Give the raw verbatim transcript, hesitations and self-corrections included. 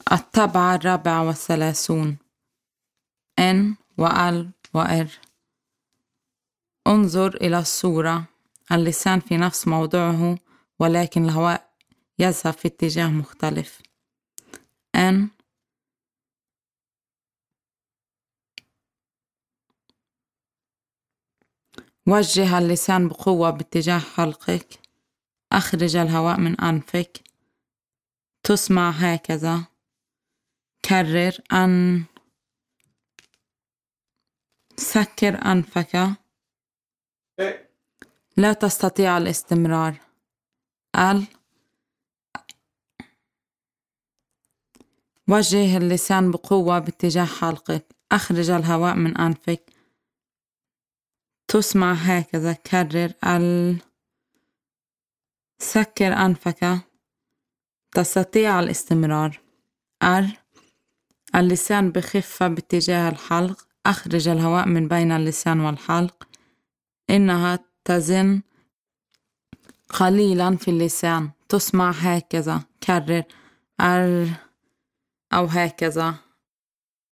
الطبعة الرابعة والثلاثون. إن وأل وإر. انظر إلى الصورة. اللسان في نفس موضعه ولكن الهواء يذهب في اتجاه مختلف. إن وجه اللسان بقوة باتجاه حلقك. أخرج الهواء من أنفك. تسمع هكذا. كرر. أن سكر أنفك. لا تستطيع الاستمرار. ال وجه اللسان بقوة باتجاه حلقك. أخرج الهواء من أنفك. تسمع هكذا. كرر. ال سكر أنفك. تستطيع الاستمرار. أر اللسان بخفة باتجاه الحلق. أخرج الهواء من بين اللسان والحلق. إنها تزن قليلا في اللسان. تسمع هكذا. كرر. أر أو هكذا.